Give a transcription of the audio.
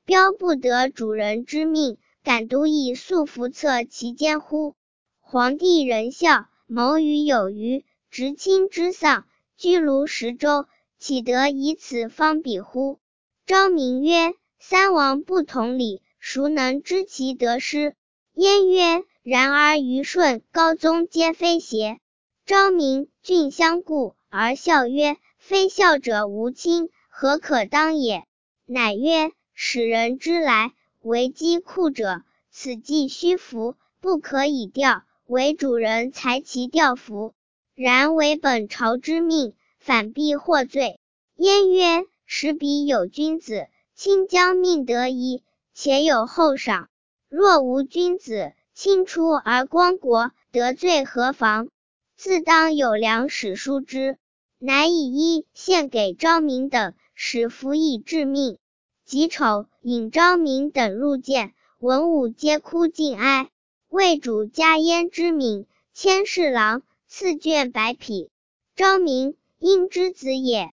标不得主人之命，敢独以素服侧其间乎？皇帝仁孝，谋于有余，执亲之丧，居庐10州，岂得以此方比乎？昭明曰：三王不同礼，孰能知其得失？燕曰：然而虞舜、高宗皆非邪？昭明郡相顾，而笑曰：非孝者无亲，何可当也？乃曰：使人之来，为积库者，此即虚服，不可以调，为主人裁其调服。然为本朝之命，反必获罪。燕曰：使彼有君子，卿将命得宜，且有厚赏；若无君子，卿出而光国，得罪何妨？自当有粮使书之。乃以衣献给昭明等，使服以致命。己丑，引昭明等入见，文武皆哭尽哀。魏主加焉之敏，千侍郎，赐绢百匹。昭明，殷之子也。